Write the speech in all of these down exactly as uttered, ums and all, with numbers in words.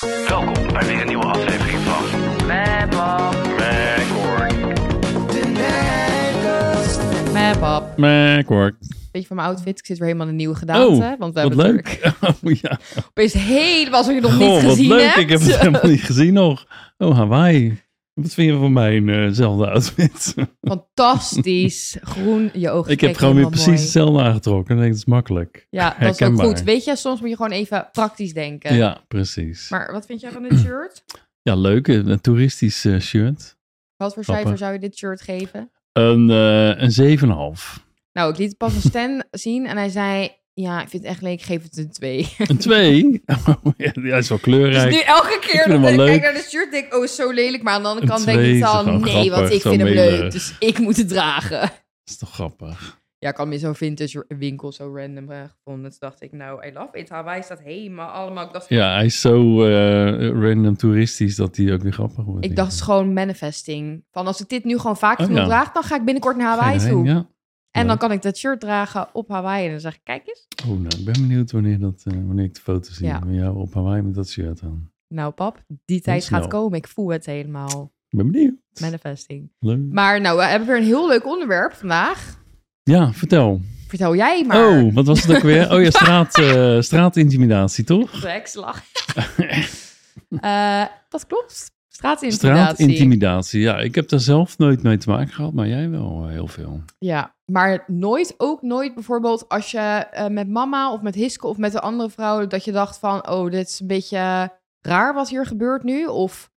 Welkom bij weer een nieuwe aflevering van Map Map-up. Macwork. Beetje van mijn outfit. Ik zit weer helemaal in een nieuwe gedaante. Oh, want we wat hebben leuk. Oh, ja. opeens helemaal zoals je nog Oh, niet wat gezien leuk. hebt. Ik heb het helemaal niet gezien nog. Oh, Hawaii. Wat vind je van mijnzelfde uh outfit? Fantastisch. Groen, je ogen Ik heb kijken gewoon weer helemaal precies mooi. hetzelfde aangetrokken. Ik denk, dat is makkelijk. Ja, dat is ook Herkenbaar. goed. Weet je, soms moet je gewoon even praktisch denken. Ja, precies. Maar wat vind jij van dit shirt? Ja, leuk. Een toeristisch uh, shirt. Wat voor Grappig. cijfer zou je dit shirt geven? Een, uh, een zeven komma vijf. Nou, ik liet het pas een Stan zien en hij zei... Ja, ik vind het echt leuk, ik geef het een twee. Een twee? Oh, ja, die is wel kleurrijk. Dus nu elke Ik keer vind hem dat ik wel kijk leuk. naar de shirt, denk ik, oh, is zo lelijk. Maar aan de andere Een kant denk twee ik is dan, toch nee, grappig, want ik zo vind hem melig. leuk. Dus ik moet het dragen. Dat is toch grappig. Ja, ik had hem in zo'n vintage winkel zo random uh, gevonden. Toen dacht ik, nou, I love it. Hawaii staat helemaal allemaal... Ik dacht, Ja, hij is zo uh, random toeristisch dat hij ook weer grappig wordt. ik dacht, het is gewoon manifesting. Van als ik dit nu gewoon vaak Oh, genoeg ja. draag, dan ga ik binnenkort naar Hawaii Geen toe. heen, ja. En dan Leuk. kan ik dat shirt dragen op Hawaii. En dan zeg ik, kijk eens. Oh, nou, ik ben benieuwd wanneer, dat, uh, wanneer ik de foto zie Ja. van jou op Hawaii met dat shirt aan. Nou, pap, die tijd snel. gaat komen. Ik voel het helemaal. Ik ben benieuwd. Manifesting. Leuk. Maar nou, we hebben weer een heel leuk onderwerp vandaag. Ja, vertel. Vertel jij maar. Oh, wat was het ook weer? Oh ja, straat, uh, straatintimidatie, toch? Sekslag. uh, dat klopt. Straatintimidatie. Straatintimidatie, ja. Ik heb daar zelf nooit mee te maken gehad, maar jij wel uh, heel veel. Ja, maar nooit, ook nooit bijvoorbeeld als je uh, met mama of met Hiske of met een andere vrouw... dat je dacht van, oh, dit is een beetje raar wat hier gebeurt nu, of...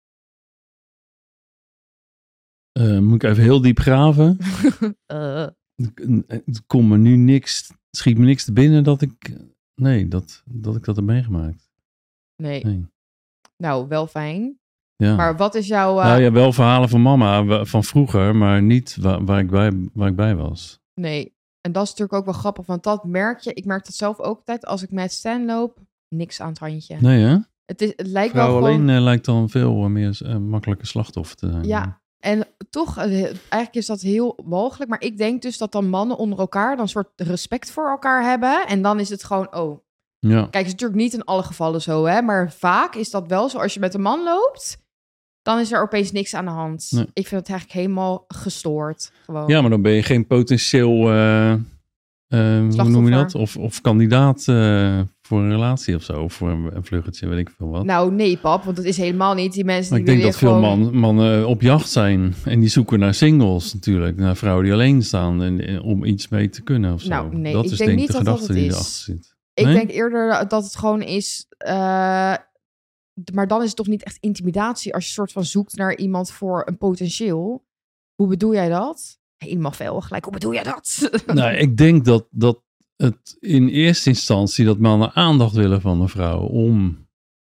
Uh, moet ik even heel diep graven? uh. Het komt me nu niks, schiet me niks te binnen dat ik, nee, dat, dat ik dat heb meegemaakt. Nee. Nee. Nou, wel fijn. Ja. Maar wat is jouw... Uh... Nou ja, wel verhalen van mama wa- van vroeger, maar niet waar, waar, ik bij, waar ik bij was. Nee. En dat is natuurlijk ook wel grappig, want dat merk je... Ik merk dat zelf ook altijd als ik met Stan loop. Niks aan het handje. Nee hè? Het, is, het lijkt Vrouw wel gewoon... alleen uh, lijkt dan veel uh, meer uh, makkelijke slachtoffer te zijn. Ja, en toch, uh, eigenlijk is dat heel walgelijk. Maar ik denk dus dat dan mannen onder elkaar... dan een soort respect voor elkaar hebben. En dan is het gewoon, oh... Ja. Kijk, het is natuurlijk niet in alle gevallen zo, hè. Maar vaak is dat wel zo. Als je met een man loopt... dan is er opeens niks aan de hand. Nee. Ik vind het eigenlijk helemaal gestoord. Gewoon. Ja, maar dan ben je geen potentieel, uh, uh, hoe noem je dat? Of, of kandidaat uh, voor een relatie of zo. Of voor een, een vluggetje, weet ik veel wat. Nou, nee, pap, want dat is helemaal niet. Die mensen Maar die ik denk willen dat veel gewoon... man, mannen op jacht zijn. En die zoeken naar singles natuurlijk. Naar vrouwen die alleen staan. En, en om iets mee te kunnen of zo. Nou, nee, dat ik is denk denk ik niet de dat dat gedachte het die is. erachter zit. Ik Nee? denk eerder dat het gewoon is... Uh, maar dan is het toch niet echt intimidatie... als je soort van zoekt naar iemand voor een potentieel. Hoe bedoel jij dat? Helemaal fel gelijk, hoe bedoel jij dat? Nou, ik denk dat, dat het in eerste instantie... dat mannen aandacht willen van een vrouw... om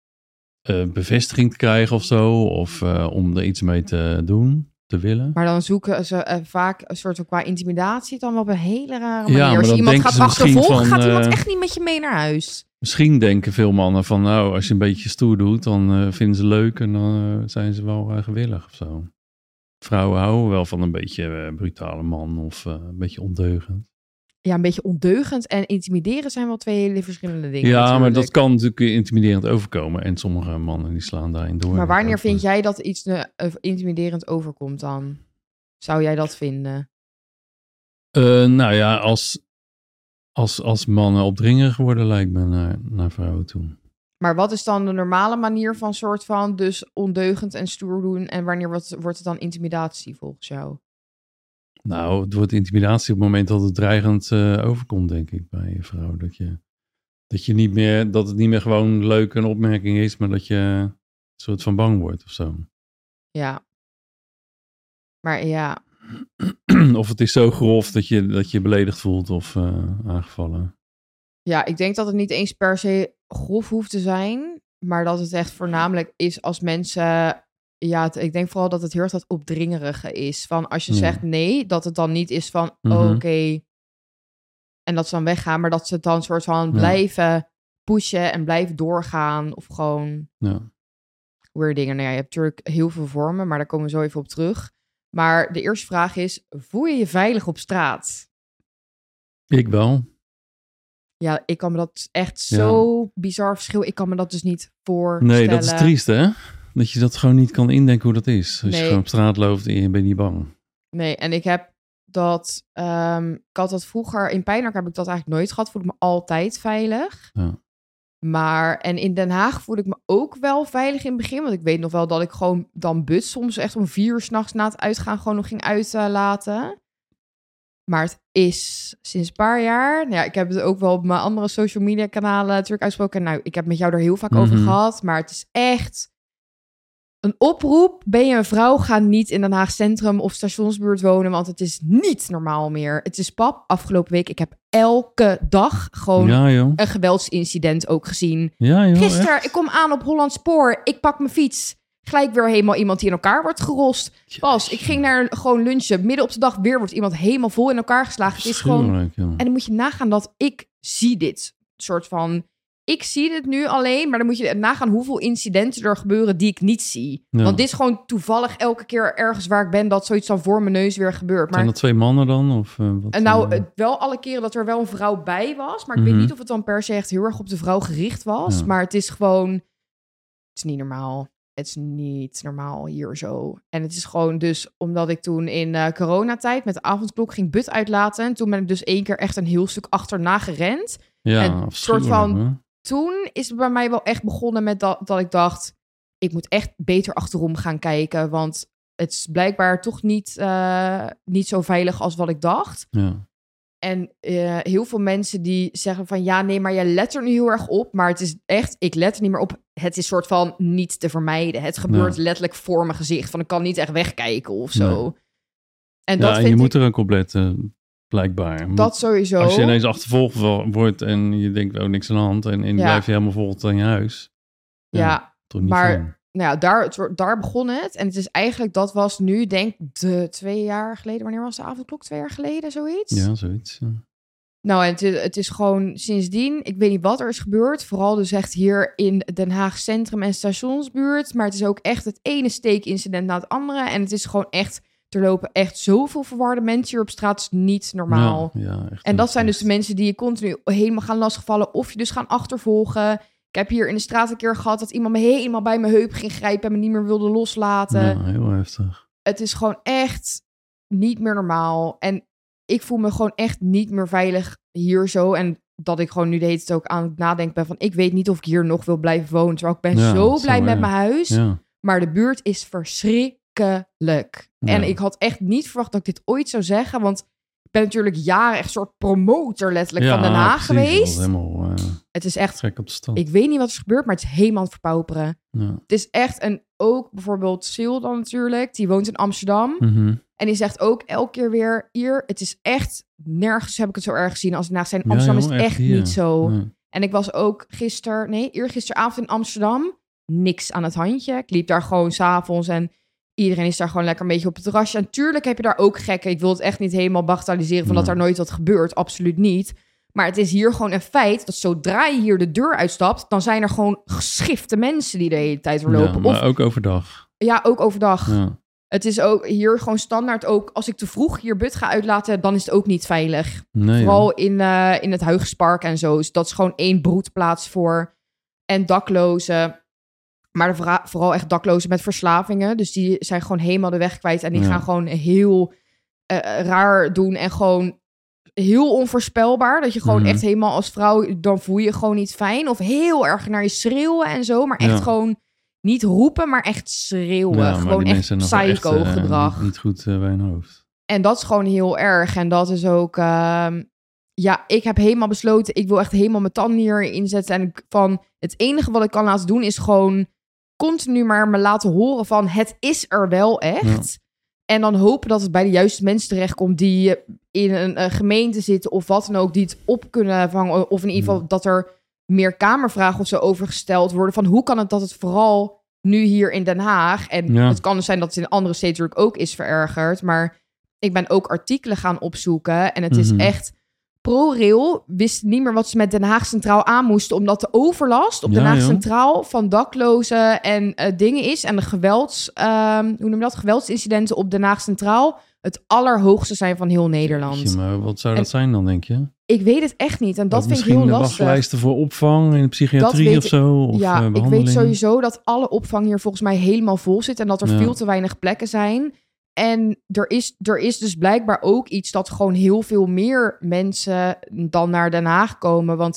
uh, bevestiging te krijgen of zo. Of uh, om er iets mee te doen, te willen. Maar dan zoeken ze uh, vaak een soort van qua intimidatie... dan wel op een hele rare manier. Ja, maar als je dan iemand denken gaat ze misschien achtervolgen... van, gaat iemand uh, echt niet met je mee naar huis. Misschien denken veel mannen van... nou, als je een beetje stoer doet... dan uh, vinden ze leuk en dan uh, zijn ze wel uh, gewillig of zo. Vrouwen houden wel van een beetje uh, brutale man... of uh, een beetje ondeugend. Ja, een beetje ondeugend en intimideren zijn wel twee hele verschillende dingen. Ja, natuurlijk. maar dat kan natuurlijk intimiderend overkomen. En sommige mannen die slaan daarin door. Maar wanneer vind jij dat iets uh, intimiderend overkomt dan? Zou jij dat vinden? Uh, nou ja, als, als, als mannen opdringerig worden, lijkt me naar, naar vrouwen toe. Maar wat is dan de normale manier van soort van dus ondeugend en stoer doen? En wanneer wordt, wordt het dan intimidatie volgens jou? Nou, het wordt intimidatie op het moment dat het dreigend uh, overkomt, denk ik, bij je vrouw. Dat je, dat je niet meer, dat het niet meer gewoon leuk een opmerking is, maar dat je een soort van bang wordt of zo. Ja. Maar ja. Of het is zo grof dat je dat je beledigd voelt of uh, aangevallen. Ja, ik denk dat het niet eens per se grof hoeft te zijn, maar dat het echt voornamelijk is als mensen... Ja, het, ik denk vooral dat het heel erg dat opdringerige is. Van als je ja. zegt nee, dat het dan niet is van Mm-hmm. oh, oké. Okay, en dat ze dan weggaan, maar dat ze het dan soort van ja. blijven pushen en blijven doorgaan. Of gewoon ja. weer dingen. Nou ja, je hebt natuurlijk heel veel vormen, maar daar komen we zo even op terug. Maar de eerste vraag is, voel je je veilig op straat? Ik wel. Ja, ik kan me dat echt zo ja. bizar verschil. Ik kan me dat dus niet voorstellen. Nee, dat is triest, hè? Dat je dat gewoon niet kan indenken hoe dat is. Als nee. je gewoon op straat loopt en je bent niet bang. Nee, en ik heb dat... Um, ik had dat vroeger... In Pijnack heb ik dat eigenlijk nooit gehad. Voel ik me altijd veilig. Ja. Maar... En in Den Haag voel ik me ook wel veilig in het begin. Want ik weet nog wel dat ik gewoon dan but soms echt om vier uur 's nachts na het uitgaan gewoon nog ging uitlaten. Uh, Maar het is sinds een paar jaar... Nou ja, ik heb het ook wel op mijn andere social media kanalen natuurlijk uitgesproken. Nou, ik heb met jou er heel vaak mm-hmm. over gehad. Maar het is echt een oproep. Ben je een vrouw, ga niet in Den Haag Centrum of Stationsbuurt wonen. Want het is niet normaal meer. Het is pap. Afgelopen week, ik heb elke dag gewoon ja, een geweldsincident ook gezien. Ja, joh, Gisteren, echt? Ik kom aan op Hollandspoor. Ik pak mijn fiets. Gelijk weer helemaal iemand die in elkaar wordt gerost. Pas, ik ging naar gewoon lunchen. Midden op de dag weer wordt iemand helemaal vol in elkaar geslagen. Het is gewoon... Ja. En dan moet je nagaan dat ik zie dit soort van... Ik zie dit nu alleen, maar dan moet je nagaan hoeveel incidenten er gebeuren die ik niet zie. Ja. Want dit is gewoon toevallig elke keer ergens waar ik ben... dat zoiets dan voor mijn neus weer gebeurt. Maar... Zijn dat twee mannen dan? Of, uh, wat, en nou, uh... wel alle keren dat er wel een vrouw bij was. Maar ik mm-hmm. weet niet of het dan per se echt heel erg op de vrouw gericht was. Ja. Maar het is gewoon... Het is niet normaal. Het is niet normaal hier zo. En het is gewoon dus omdat ik toen in uh, coronatijd met de avondklok ging but uitlaten. En toen ben ik dus één keer echt een heel stuk achterna gerend. Ja, en soort van. Hè? Toen is het bij mij wel echt begonnen met dat, dat ik dacht, ik moet echt beter achterom gaan kijken. Want het is blijkbaar toch niet, uh, niet zo veilig als wat ik dacht. Ja. En uh, heel veel mensen die zeggen van... ja, nee, maar jij let er nu heel erg op. Maar het is echt, ik let er niet meer op. Het is soort van niet te vermijden. Het gebeurt nee. letterlijk voor mijn gezicht. Van ik kan niet echt wegkijken of zo. Nee. En, dat ja, en vind je ik, moet er ook op letten, blijkbaar. Dat sowieso. Als je ineens achtervolgd wordt en je denkt, oh, niks aan de hand. En, en ja. blijf je helemaal vol aan je huis. Ja, ja toch niet maar... Fijn. Nou ja, daar, daar begon het. En het is eigenlijk, dat was nu, denk ik, de twee jaar geleden. Wanneer was de avondklok? Twee jaar geleden, zoiets? Ja, zoiets. Ja. Nou, en het is, het is gewoon sindsdien, ik weet niet wat er is gebeurd. Vooral dus echt hier in Den Haag Centrum en Stationsbuurt. Maar het is ook echt het ene steekincident na het andere. En het is gewoon echt, er lopen echt zoveel verwarde mensen hier op straat. Het is niet normaal. Ja, ja, echt en dat zijn dus de mensen die je continu helemaal gaan lastigvallen. Of je dus gaan achtervolgen. Ik heb hier in de straat een keer gehad dat iemand me helemaal bij mijn heup ging grijpen en me niet meer wilde loslaten. Ja, heel heftig. Het is gewoon echt niet meer normaal. En ik voel me gewoon echt niet meer veilig hier zo. En dat ik gewoon nu de hele tijd ook aan het nadenken ben van... ik weet niet of ik hier nog wil blijven wonen. Terwijl ik ben ja, zo blij zo, met ja. mijn huis. Ja. Maar de buurt is verschrikkelijk. Ja. En ik had echt niet verwacht dat ik dit ooit zou zeggen. Want ik ben natuurlijk jaren echt een soort promotor letterlijk ja, van Den Haag precies, geweest. Helemaal, uh, het is echt... Gek op de stand. Ik weet niet wat er is gebeurd, maar het is helemaal aan het verpauperen. Ja. Het is echt... En ook bijvoorbeeld Sil dan natuurlijk. Die woont in Amsterdam. Mm-hmm. En die zegt ook elke keer weer... Hier, het is echt... Nergens heb ik het zo erg gezien als naast zijn. Amsterdam ja, joh, is echt, echt niet zo. Nee. En ik was ook gisteren... Nee, eergisteravond in Amsterdam. Niks aan het handje. Ik liep daar gewoon 's avonds en... Iedereen is daar gewoon lekker een beetje op het terrasje. En tuurlijk heb je daar ook gekken. Ik wil het echt niet helemaal bagatelliseren van ja. dat er nooit wat gebeurt. Absoluut niet. Maar het is hier gewoon een feit dat zodra je hier de deur uitstapt... dan zijn er gewoon geschifte mensen die de hele tijd verlopen. Ja, maar of, ook overdag. Ja, ook overdag. Ja. Het is ook hier gewoon standaard ook... als ik te vroeg hier but ga uitlaten, dan is het ook niet veilig. Nee, Vooral in, uh, in het Huygenspark en zo. Dus dat is gewoon één broedplaats voor... en daklozen... Maar de vra- vooral echt daklozen met verslavingen. Dus die zijn gewoon helemaal de weg kwijt. En die ja. gaan gewoon heel uh, raar doen. En gewoon heel onvoorspelbaar. Dat je gewoon mm-hmm. echt helemaal als vrouw... dan voel je je gewoon niet fijn. Of heel erg naar je schreeuwen en zo. Maar echt ja. gewoon niet roepen, maar echt schreeuwen. Ja, gewoon echt psycho-gedrag. Uh, niet, niet goed uh, bij hun hoofd. En dat is gewoon heel erg. En dat is ook... Uh, ja, ik heb helemaal besloten... ik wil echt helemaal mijn tanden hierin zetten. En van het enige wat ik kan laten doen is gewoon... continu maar me laten horen van het is er wel echt. Ja. En dan hopen dat het bij de juiste mensen terechtkomt die in een, een gemeente zitten of wat dan ook, die het op kunnen vangen. Of in ieder geval ja. dat er meer kamervragen of zo over gesteld worden. Van hoe kan het dat het vooral nu hier in Den Haag... en ja. het kan dus zijn dat het in andere steden natuurlijk ook is verergerd. Maar ik ben ook artikelen gaan opzoeken en het mm-hmm. is echt... ProRail wist niet meer wat ze met Den Haag Centraal aan moesten... omdat de overlast op ja, Den Haag joh. Centraal van daklozen en uh, dingen is... en de gewelds, um, hoe noem je dat? geweldsincidenten op Den Haag Centraal... het allerhoogste zijn van heel Nederland. Jeetje, maar wat zou dat En- zijn dan, denk je? Ik weet het echt niet. En dat vind ik misschien heel de lastig. wachtlijsten voor opvang in de psychiatrie weet of ik- zo? Of, ja, eh, ik behandeling? weet sowieso dat alle opvang hier volgens mij helemaal vol zit. En dat er Ja. veel te weinig plekken zijn. En er is, er is dus blijkbaar ook iets dat gewoon heel veel meer mensen dan naar Den Haag komen. Want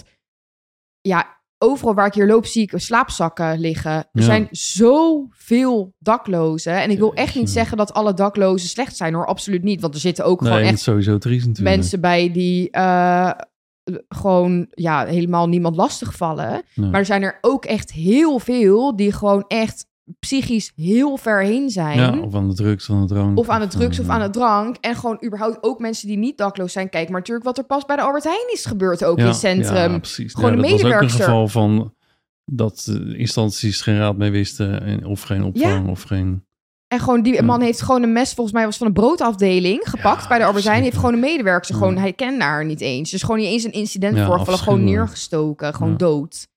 ja, overal waar ik hier loop zie ik slaapzakken liggen. Er Ja. zijn zoveel daklozen. En ik wil echt niet Jeetje. zeggen dat alle daklozen slecht zijn hoor. Absoluut niet. Want er zitten ook Nee, gewoon dat echt is sowieso triest natuurlijk. mensen bij die eh, gewoon ja, helemaal niemand lastigvallen. Nee. Maar er zijn er ook echt heel veel die gewoon echt psychisch heel ver heen zijn. Ja, of aan de drugs, aan de drank. Of aan de drugs eh, of aan de drank. En gewoon überhaupt ook mensen die niet dakloos zijn. Kijk, maar natuurlijk wat er pas bij de Albert Heijn is gebeurd ook in het centrum. Ja, precies. Gewoon ja, de dat was ook een medewerkster. geval van dat uh, instanties geen raad mee wisten. En, of geen opvang, of geen... En gewoon die Ja. man heeft gewoon een mes, volgens mij was van een broodafdeling, gepakt Ja, bij de Albert Heijn. Heeft gewoon een verschrikkelijk. medewerker. Ja. Gewoon, hij kende haar niet eens. Dus gewoon niet eens een incident Ja, voorvallen. Gewoon afschuwelijk. neergestoken. Gewoon Ja. dood.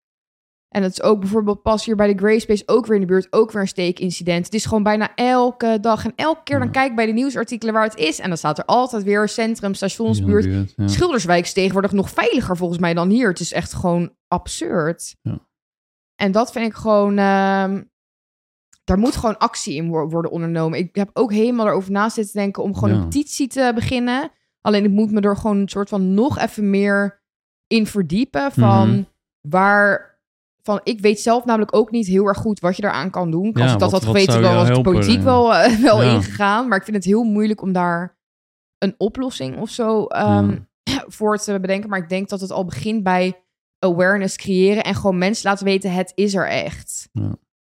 En het is ook bijvoorbeeld pas hier bij de Grey Space ook weer in de buurt. Ook weer een steekincident. Het is gewoon bijna elke dag. En elke keer dan Ja. kijk ik bij de nieuwsartikelen waar het is. En dan staat er altijd weer centrum, die in stationsbuurt. de buurt, ja. Schilderswijk is tegenwoordig nog veiliger volgens mij dan hier. Het is echt gewoon absurd. Ja. En dat vind ik gewoon... ehm, daar moet gewoon actie in wo- worden ondernomen. Ik heb ook helemaal erover na zitten denken om gewoon Ja. een petitie te beginnen. Alleen ik moet me er gewoon een soort van nog even meer in verdiepen van Mhm. waar... Van, ik weet zelf namelijk ook niet heel erg goed wat je daaraan kan doen. Als Ja, ik dat wat- had wat geweten, zou dan jou was ik de helpen? politiek wel, eh, wel Ja. ingegaan. Maar ik vind het heel moeilijk om daar een oplossing of zo ehm, voor te bedenken. Maar ik denk dat het al begint bij awareness creëren en gewoon mensen laten weten, het is er echt. Ja.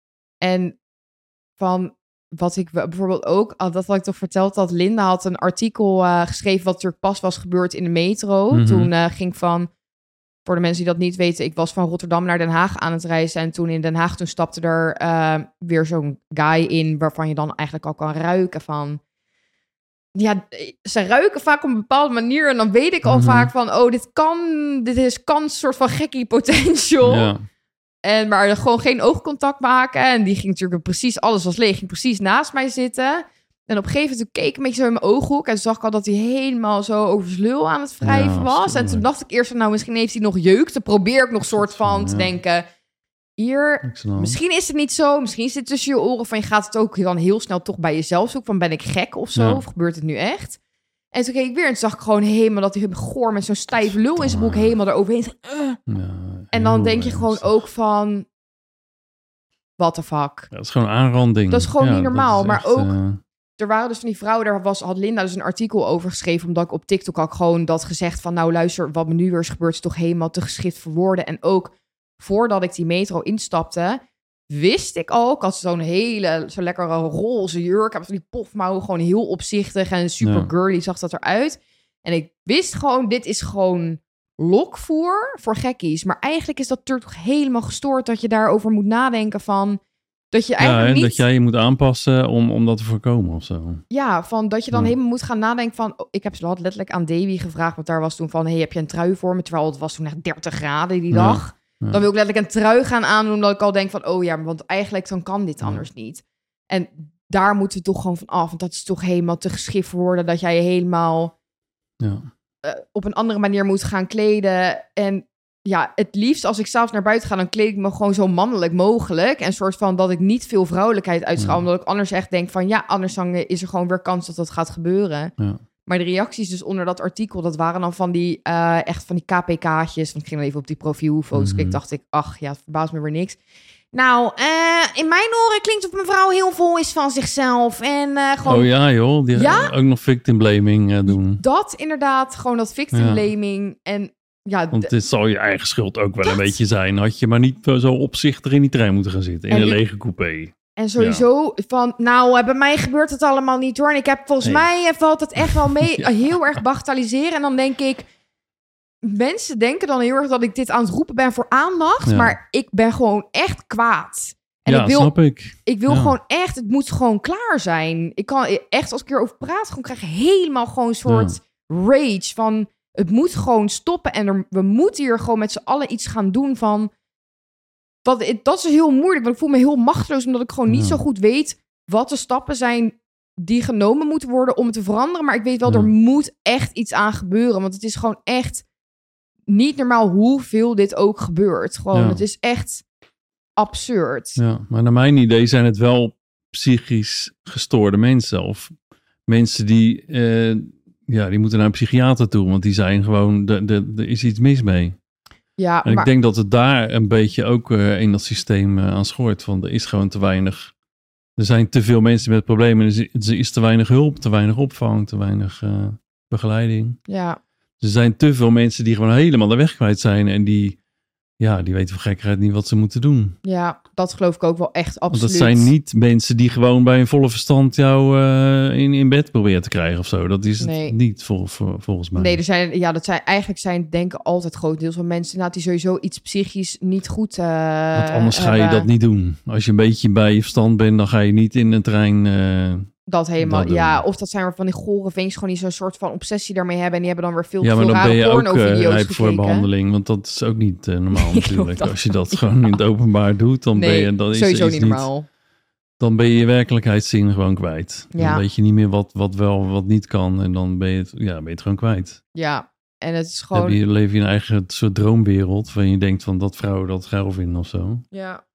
En van wat ik we- bijvoorbeeld ook, ah, dat had ik toch verteld, dat Linda had een artikel eh, geschreven wat natuurlijk pas was gebeurd in de metro. Mhm. Toen eh, ging van, voor de mensen die dat niet weten, ik was van Rotterdam naar Den Haag aan het reizen. En toen in Den Haag, toen stapte er eh, weer zo'n guy in, waarvan je dan eigenlijk al kan ruiken van... Ja, ze ruiken vaak op een bepaalde manier. En dan weet ik al Mhm. vaak van, oh, dit kan, dit is kan een soort van gekkie potential. Ja. En maar gewoon geen oogcontact maken. En die ging natuurlijk precies, alles was leeg, ging precies naast mij zitten. En op een gegeven moment toen keek ik een beetje zo in mijn ooghoek. En toen zag ik al dat hij helemaal zo over zijn lul aan het wrijven Ja, was. En toen afschuwelijk. dacht ik eerst van, nou, misschien heeft hij nog jeuk. Dan probeer ik nog soort van Ja. te denken, hier, Niks aan de hand. misschien is het niet zo. Misschien zit het tussen je oren van, je gaat het ook dan heel snel toch bij jezelf zoeken. Van, ben ik gek of zo? Ja. Of gebeurt het nu echt? En toen keek ik weer en toen zag ik gewoon helemaal dat hij goor met zo'n stijf lul in zijn broek helemaal eroverheen. Uh. Ja, En dan heel denk je gewoon ernstig. ook van, what the fuck? Ja, dat is gewoon aanranding. Dat is gewoon Ja, niet normaal, is maar echt, ook- eh, Er waren dus van die vrouwen, daar was, had Linda dus een artikel over geschreven, omdat ik op TikTok had gewoon dat gezegd van, nou luister, wat me nu weer is gebeurd is toch helemaal te geschikt voor woorden. En ook voordat ik die metro instapte, wist ik al, ik had zo'n hele, zo lekkere roze jurk, ik heb van die pofmouwen, gewoon heel opzichtig en super Ja. girly zag dat eruit. En ik wist gewoon, dit is gewoon lokvoer voor gekkies. Maar eigenlijk is dat natuurlijk toch helemaal gestoord dat je daarover moet nadenken van, dat je ja, eigenlijk en niet... dat jij je moet aanpassen om, om dat te voorkomen of zo. Ja, van dat je dan Ja. helemaal moet gaan nadenken van... Oh, ik heb ze had letterlijk aan Davy gevraagd, want daar was toen van... Hey, heb je een trui voor me? Terwijl het was toen echt dertig graden die Ja, dag. ja. Dan wil ik letterlijk een trui gaan aandoen, omdat ik al denk van... Oh ja, want eigenlijk dan kan dit Ja. anders niet. En daar moeten we toch gewoon van af. Want dat is toch helemaal te geschikt voor woorden... dat jij je helemaal Ja. eh, op een andere manier moet gaan kleden. En ja, het liefst als ik s'avonds naar buiten ga... dan kleed ik me gewoon zo mannelijk mogelijk. En soort van dat ik niet veel vrouwelijkheid uitstraal. Ja. Omdat ik anders echt denk van... ja, anders dan is er gewoon weer kans dat dat gaat gebeuren. Ja. Maar de reacties dus onder dat artikel... dat waren dan van die, eh, echt van die K P K'tjes. Want ik ging dan even op die profielfoto's. Mhm. Ik dacht ik, ach ja, het verbaast me weer niks. Nou, eh, in mijn oren klinkt of mevrouw heel vol is van zichzelf. En eh, gewoon Oh ja, joh. Die Ja? ook nog victim blaming eh, doen. dat inderdaad. Gewoon dat victim Ja. blaming. En ja, Want d- dit zal je eigen schuld ook wel Dat- een beetje zijn. Had je maar niet zo opzichtig in die trein moeten gaan zitten. In En een ik- lege coupé. En sowieso van, nou, eh, bij mij gebeurt het allemaal niet hoor. En ik heb volgens Nee. mij eh, valt het echt wel mee Ja. heel erg bagatelliseren. En dan denk ik, mensen denken dan heel erg dat ik dit aan het roepen ben voor aandacht. Ja. Maar ik ben gewoon echt kwaad. En ja, ik wil, snap ik. ik wil Ja. gewoon echt, het moet gewoon klaar zijn. Ik kan echt, als ik erover praat, gewoon krijg ik helemaal gewoon een soort rage van, het moet gewoon stoppen. En er, we moeten hier gewoon met z'n allen iets gaan doen van... Wat, dat is heel moeilijk, want ik voel me heel machteloos... omdat ik gewoon niet Ja. zo goed weet wat de stappen zijn die genomen moeten worden om het te veranderen. Maar ik weet wel, Ja. er moet echt iets aan gebeuren. Want het is gewoon echt niet normaal hoeveel dit ook gebeurt. Gewoon, Ja. het is echt absurd. Ja, maar naar mijn idee zijn het wel psychisch gestoorde mensen. Of mensen die, eh, ja, die moeten naar een psychiater toe. Want die zijn gewoon, er is iets mis mee. Ja, En maar ik denk dat het daar een beetje ook uh, in dat systeem uh, aan schort. Want er is gewoon te weinig. Er zijn te veel mensen met problemen. Er is, er is te weinig hulp, te weinig opvang, te weinig uh, begeleiding. ja, Er zijn te veel mensen die gewoon helemaal de weg kwijt zijn. En die, ja, die weten voor gekkerheid niet wat ze moeten doen. ja, dat geloof ik ook wel echt Want absoluut. dat zijn niet mensen die gewoon bij een volle verstand jou uh, in, in bed proberen te krijgen of zo. Dat is het Nee. niet vol, vol, volgens mij. Nee, er zijn, ja, dat zijn eigenlijk zijn denken altijd grotendeels van mensen inderdaad die sowieso iets psychisch niet goed uh, Want anders ga je hebben. dat niet doen. Als je een beetje bij je verstand bent, dan ga je niet in een trein... Uh, Dat helemaal, dat doen. ja. Of dat zijn weer van die gore vingers gewoon die zo'n soort van obsessie daarmee hebben. En die hebben dan weer veel te ja, maar veel dan ben rare je ook porno-video's uh, rijp gekeken. voor behandeling. Want dat is ook niet uh, normaal Nee, natuurlijk. dat Als je dat gewoon in het openbaar doet, dan nee, ben je... Dan is sowieso is niet normaal. Dan ben je je werkelijkheidszin gewoon kwijt. Ja. Dan weet je niet meer wat, wat wel, wat niet kan. En dan ben je het, ja, ben je het gewoon kwijt. Ja, en het is Dan gewoon... heb je, leef je in een eigen soort droomwereld. Waarin je denkt van dat vrouwen dat geil vinden of zo. Ja,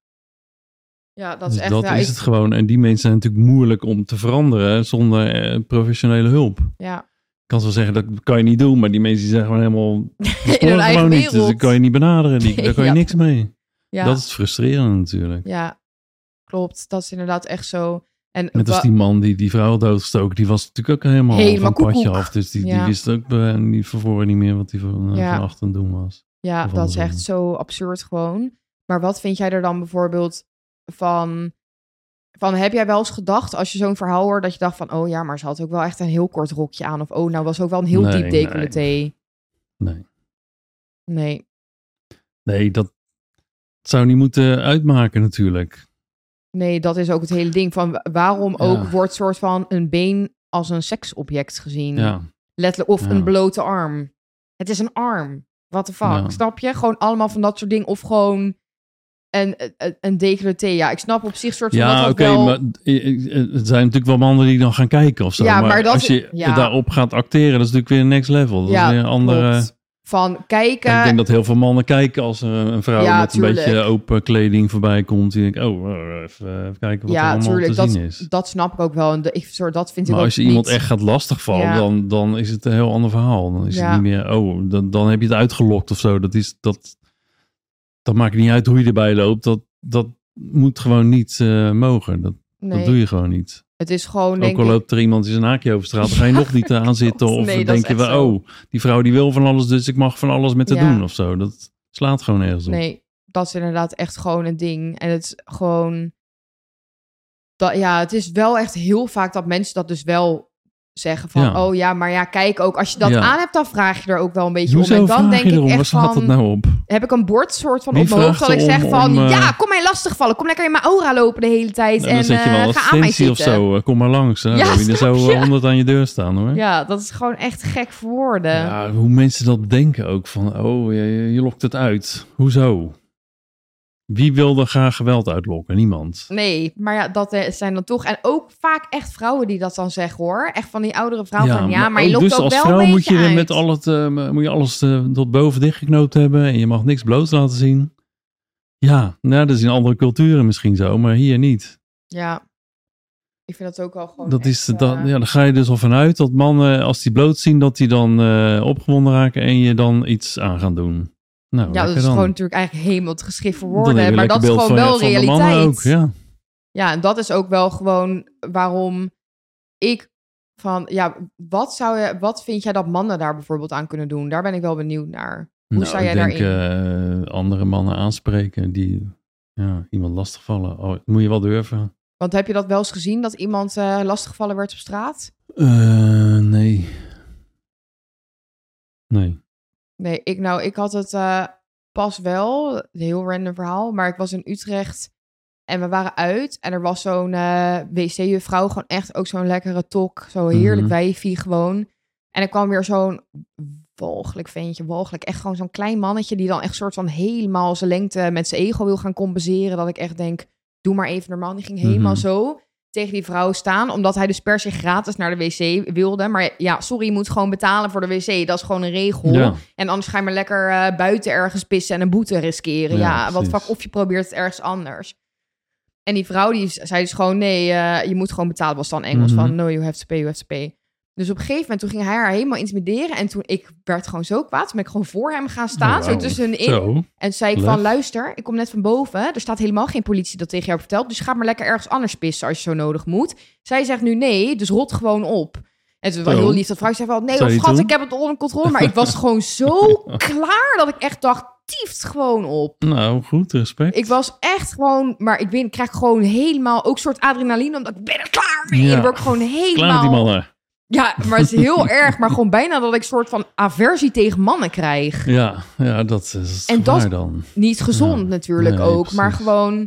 ja dat Dus is echt... dat ja, is ik- het gewoon. En die mensen zijn natuurlijk moeilijk om te veranderen zonder eh, professionele hulp. Ja, Ik kan wel zeggen, dat kan je niet doen. Maar die mensen die zijn gewoon helemaal... Die in sporen hun eigen gewoon niet. wereld. Dus dat kan je niet benaderen. Die, Nee, daar kan je ja. niks mee. ja, Dat is frustrerend natuurlijk. ja, klopt. Dat is inderdaad echt zo. En Net als wa- die man die die vrouw doodstoken. Die was natuurlijk ook helemaal, Helemaal van het padje koekoek. af. Dus die, Ja. die wist ook uh, niet van voren niet meer wat hij van, uh, Ja. van achteren doen was. Ja, Of dat is andersom. echt zo absurd gewoon. Maar wat vind jij er dan bijvoorbeeld van... Van, heb jij wel eens gedacht, als je zo'n verhaal hoort, dat je dacht van, oh ja, maar ze had ook wel echt een heel kort rokje aan. Of, oh, nou was ook wel een heel Nee, diep nee. decolleté. Nee. Nee. Nee, dat zou niet moeten uitmaken natuurlijk. Nee, dat is ook het hele ding van, wa- waarom Ja. ook wordt soort van een been als een seksobject gezien? Ja, Letterlijk, of Ja. een blote arm. Het is een arm. What the fuck, Ja. snap je? Gewoon allemaal van dat soort dingen. Of gewoon een, een, een decolleté. Ja, ik snap op zich soort van ja dat oké, dat wel... maar eh, eh, het zijn natuurlijk wel mannen die dan gaan kijken of zo. Ja, maar, maar dat als je is- ja. daarop gaat acteren, dat is natuurlijk weer next level. Dat ja, is weer een andere... klopt. Van kijken... Ik denk dat heel veel mannen kijken als er een vrouw Ja, met een tuurlijk. beetje open kleding voorbij komt. Die denkt, oh, eh, even, even kijken wat er ja, allemaal tuurlijk, te dat, zien is. dat snap ik ook wel. En de, ik, soort, dat vind ik Maar ook als je iemand niet- echt gaat lastigvallen, Ja. dan, dan is het een heel ander verhaal. Dan is Ja. het niet meer, oh, dan, dan heb je het uitgelokt of zo. Dat is, dat, dat maakt niet uit hoe je erbij loopt. Dat, dat moet gewoon niet uh, mogen. Dat, Nee, dat doe je gewoon niet. het is gewoon, Ook denk al ik... loopt er iemand in zijn haakje over straat, dan ga je nog niet aan zitten. Of Nee, dat denk is je echt wel, zo. oh, die vrouw die wil van alles, dus ik mag van alles met haar Ja. doen of zo. Dat slaat gewoon ergens op. Nee, dat is inderdaad echt gewoon een ding. En het is gewoon... Dat, ja, het is wel echt heel vaak dat mensen dat dus wel zeggen van... Ja. Oh ja, maar ja, kijk ook. Als je dat Ja. aan hebt, dan vraag je er ook wel een beetje Hoezo om. En dan vraag denk je ik erom? Waar echt slaat van... dat nou op? Heb ik een bord soort van Wie op mijn hoofd dat vraagt ik zeg om- van... om, uh, ja, kom mij lastigvallen. Kom lekker in mijn aura lopen de hele tijd. En en dan zet je eh, wel ga aan mij advertentie zitten. of zo. uh, Kom maar langs. Hè? Ja, Dan heb je er snap zo je? uh, honderd aan je deur staan hoor. Ja, dat is gewoon echt gek voor woorden. Ja, hoe mensen dat bedenken ook. Van, oh, je, je lokt het uit. Hoezo? Wie wil er graag geweld uitlokken? Niemand. Nee, maar ja, dat eh, zijn dan toch... En ook vaak echt vrouwen die dat dan zeggen, hoor. Echt van die oudere vrouwen van... Ja, maar je ook lokt dus ook als wel vrouw een moet beetje je er uit. met al het, uh, moet je alles uh, tot boven dichtgeknoopt hebben. En je mag niks bloot laten zien. Ja, nou, dat is in andere culturen misschien zo. Maar hier niet. Ja, ik vind dat ook wel gewoon Dat echt, is, dat, eh, ja, daar ga je dus al vanuit dat mannen, als die bloot zien, dat die dan uh, opgewonden raken en je dan iets aan gaan doen. Nou, ja, lekker dat is dan. gewoon natuurlijk eigenlijk helemaal te geschrift voor Dan heb je woorden. een Maar lekker dat is beeld gewoon van- wel van de mannen realiteit. ook, ja. Ja, en dat is ook wel gewoon waarom ik van... Ja, wat, zou je, wat vind jij dat mannen daar bijvoorbeeld aan kunnen doen? Daar ben ik wel benieuwd naar. Hoe Nou, sta jij ik denk daarin? uh, andere mannen aanspreken die ja, iemand lastigvallen. Oh, dat moet je wel durven. Want heb je dat wel eens gezien, dat iemand uh, lastiggevallen werd op straat? Uh, nee. Nee. Nee, ik, nou, ik had het uh, pas wel, een heel random verhaal, maar ik was in Utrecht en we waren uit en er was zo'n uh, wc-juffrouw, gewoon echt ook zo'n lekkere tok, zo heerlijk Mhm. wijfie gewoon. En er kwam weer zo'n walgelijk ventje, walgelijk, echt gewoon zo'n klein mannetje die dan echt soort van helemaal zijn lengte met zijn ego wil gaan compenseren, dat ik echt denk, doe maar even normaal. Die ging helemaal Mhm. zo. tegen die vrouw staan, omdat hij dus per se gratis naar de wc wilde. Maar ja, sorry, je moet gewoon betalen voor de wc. Dat is gewoon een regel. Ja. En anders ga je maar lekker uh, buiten ergens pissen en een boete riskeren. Ja, Ja, wat precies. fuck, of je probeert het ergens anders. En die vrouw die zei dus gewoon, nee, uh, je moet gewoon betalen. Was dan Engels Mhm. van, no, you have to pay, you have to pay. Dus op een gegeven moment, toen ging hij haar helemaal intimideren. En toen, ik werd gewoon zo kwaad. Toen ben ik gewoon voor hem gaan staan, Oh, zo wauw. tussen hun in. Zo. En toen zei ik Lef. van, luister, ik kom net van boven. Er staat helemaal geen politie dat tegen jou vertelt. Dus ga maar lekker ergens anders pissen als je zo nodig moet. Zij zegt nu nee, dus rot gewoon op. En toen was Zo. heel lief dat vrouw zei van, nee, Zei oh, hij schat, toen? ik heb het onder controle. Maar ik was gewoon zo klaar dat ik echt dacht, tieft gewoon op. Nou, goed, respect. Ik was echt gewoon, maar ik, ben, ik krijg gewoon helemaal ook soort adrenaline, omdat ik ben er klaar mee. Ja. En dan word ik gewoon helemaal... Klaar met die mannen. Ja, maar het is heel erg, maar gewoon bijna dat ik soort van aversie tegen mannen krijg. Ja, ja, dat is het En gevaar dat- dan. Niet gezond Ja. natuurlijk Nee, ook, maar precies. gewoon